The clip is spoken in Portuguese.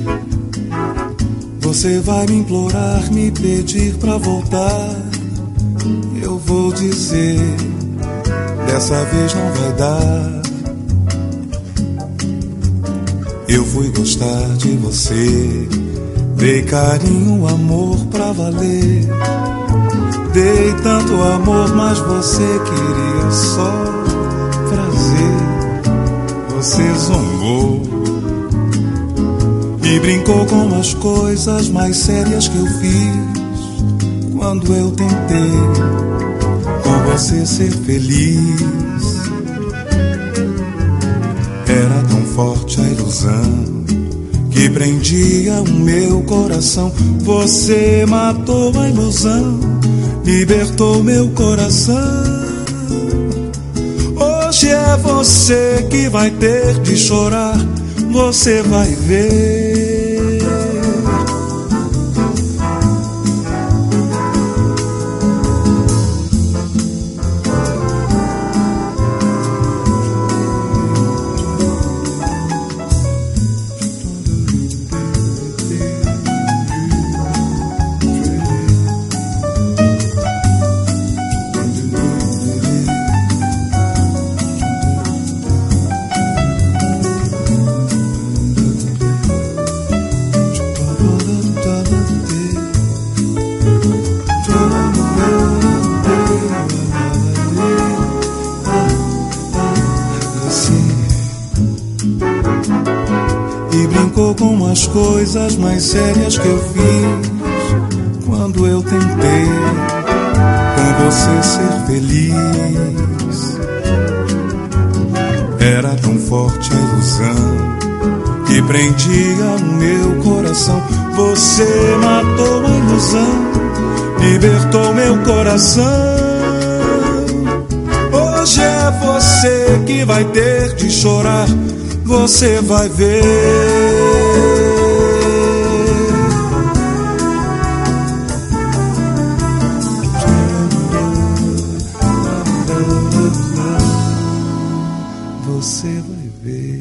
Você vai me implorar, me pedir pra voltar. Eu vou dizer, dessa vez não vai dar. Eu fui gostar de você, dei carinho, amor pra valer. Dei tanto amor, mas você queria só prazer. Você zombou e brincou com as coisas mais sérias que eu fiz quando eu tentei com você ser feliz. Era tão forte a ilusão que prendia o meu coração. Você matou a ilusão, libertou meu coração. Hoje é você que vai ter de chorar, você vai ver. E brincou com as coisas mais sérias que eu fiz quando eu tentei com você ser feliz. Era tão forte a ilusão que prendia o meu coração. Você matou a ilusão, libertou meu coração. Hoje é você que vai ter de chorar, você vai ver. Você vai ver.